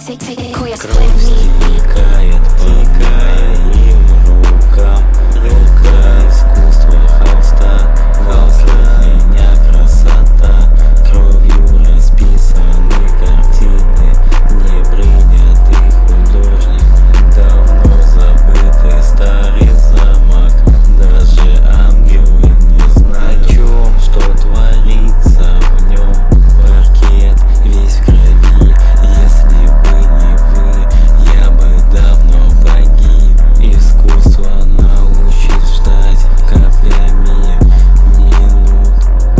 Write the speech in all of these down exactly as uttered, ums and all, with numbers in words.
Кровь стекает по моим рукам. Рука искусства холста, вокруг меня красота. Кровью расписаны картины, не принятый художник. Давно забытый старый замок, даже ангелы не знают, о чем, что творится в нем. Паркет весь в крови, если бы не вы, я бы давно погиб. Искусство научит ждать каплями минут.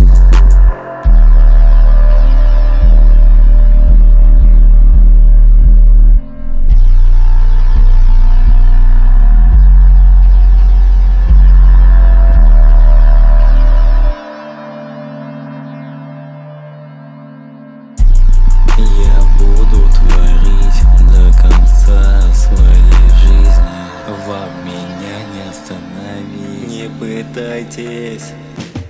Я буду творить до конца своей жизни. Вам меня не остановить. Не пытайтесь.